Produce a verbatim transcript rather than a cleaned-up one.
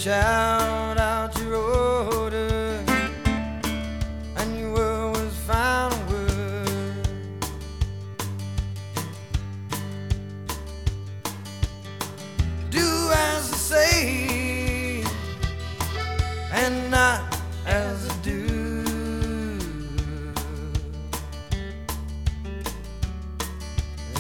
shout out your order, and your word was final word. Do as I say, and not as I do.